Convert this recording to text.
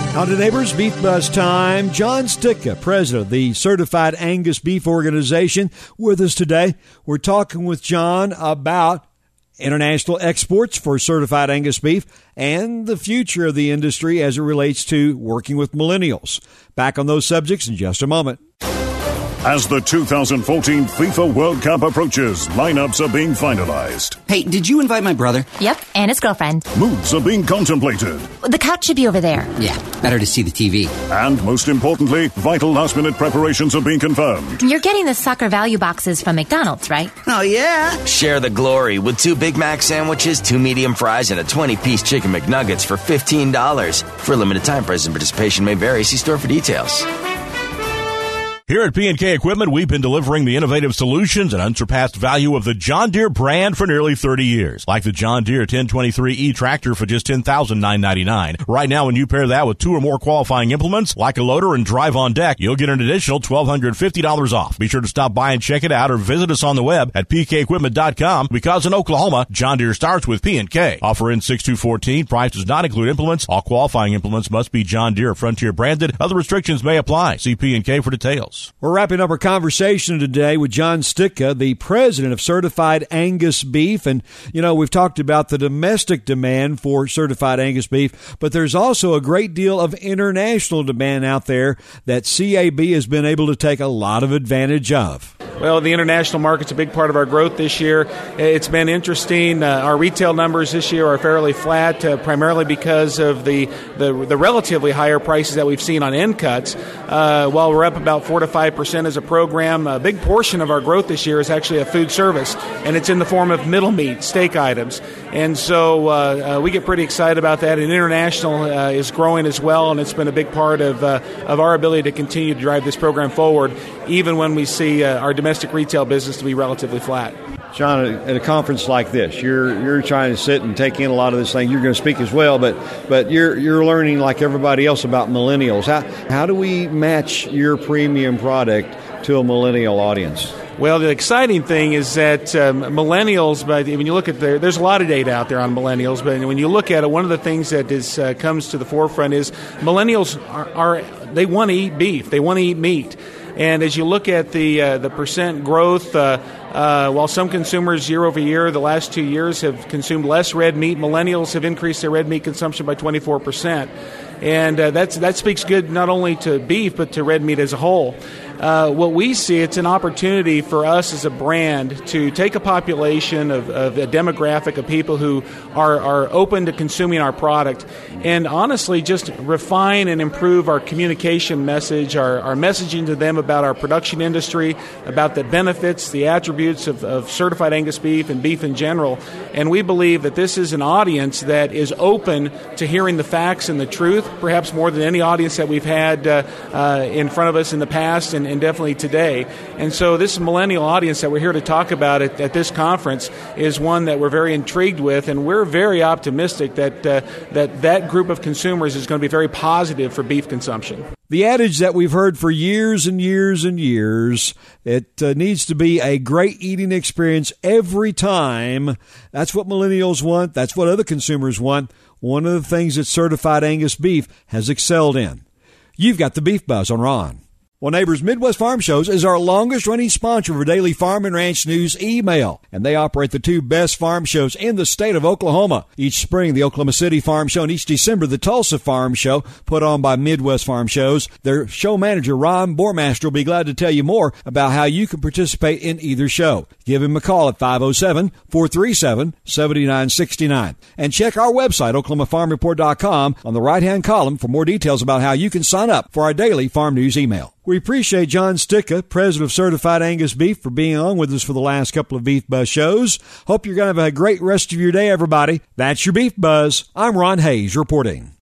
Now to Neighbors Beef Buzz time. John Sticka, president of the Certified Angus Beef Organization, with us today. We're talking with John about international exports for certified Angus beef and the future of the industry as it relates to working with millennials. Back on those subjects in just a moment. As the 2014 FIFA World Cup approaches, lineups are being finalized. Hey, did you invite my brother? Yep, and his girlfriend. Moves are being contemplated. The couch should be over there. Yeah, better to see the TV. And most importantly, vital last-minute preparations are being confirmed. You're getting the soccer value boxes from McDonald's, right? Oh, yeah? Share the glory with 2 Big Mac sandwiches, 2 medium fries, and a 20-piece chicken McNuggets for $15. For a limited time, price and participation may vary. See store for details. Here at P&K Equipment, we've been delivering the innovative solutions and unsurpassed value of the John Deere brand for nearly 30 years. Like the John Deere 1023E tractor for just $10,999. Right now, when you pair that with 2 or more qualifying implements, like a loader and drive on deck, you'll get an additional $1,250 off. Be sure to stop by and check it out or visit us on the web at pkequipment.com, because in Oklahoma, John Deere starts with P&K. Offer in 6214. Price does not include implements. All qualifying implements must be John Deere Frontier branded. Other restrictions may apply. See P&K for details. We're wrapping up our conversation today with John Sticka, the president of Certified Angus Beef. And, you know, we've talked about the domestic demand for Certified Angus Beef, but there's also a great deal of international demand out there that CAB has been able to take a lot of advantage of. Well, the international market's a big part of our growth this year. It's been interesting. Our retail numbers this year are fairly flat, primarily because of the relatively higher prices that we've seen on end cuts. While we're up about 4 to 5% as a program, a big portion of our growth this year is actually a food service, and it's in the form of middle meat, steak items. And so we get pretty excited about that. And international is growing as well, and it's been a big part of our ability to continue to drive this program forward, even when we see our domestic retail business to be relatively flat. John, at a conference like this, you're trying to sit and take in a lot of this thing. You're going to speak as well, but you're learning like everybody else about millennials. How do we match your premium product to a millennial audience? Well, the exciting thing is that millennials, but when you look at there's a lot of data out there on millennials, but when you look at it, one of the things that comes to the forefront is millennials they want to eat beef, they want to eat meat. And as you look at the percent growth, while some consumers year over year, the last 2 years, have consumed less red meat, millennials have increased their red meat consumption by 24%. And that speaks good not only to beef, but to red meat as a whole. What we see, it's an opportunity for us as a brand to take a population of a demographic of people who are open to consuming our product and honestly just refine and improve our communication message, our messaging to them about our production industry, about the benefits, the attributes of certified Angus beef and beef in general. And we believe that this is an audience that is open to hearing the facts and the truth, perhaps more than any audience that we've had in front of us in the past and definitely today. And so this millennial audience that we're here to talk about at this conference is one that we're very intrigued with, and we're very optimistic that group of consumers is going to be very positive for beef consumption. The adage that we've heard for years and years and years, it needs to be a great eating experience every time. That's what millennials want. That's what other consumers want. One of the things that Certified Angus Beef has excelled in. You've got the Beef Buzz on Ron. Well, Neighbors, Midwest Farm Shows is our longest-running sponsor for daily farm and ranch news email, and they operate the 2 best farm shows in the state of Oklahoma. Each spring, the Oklahoma City Farm Show, and each December, the Tulsa Farm Show, put on by Midwest Farm Shows. Their show manager, Ron Bormaster, will be glad to tell you more about how you can participate in either show. Give him a call at 507-437-7969. And check our website, OklahomaFarmReport.com, on the right-hand column for more details about how you can sign up for our daily farm news email. We appreciate John Sticka, president of Certified Angus Beef, for being on with us for the last couple of Beef Buzz shows. Hope you're going to have a great rest of your day, everybody. That's your Beef Buzz. I'm Ron Hayes reporting.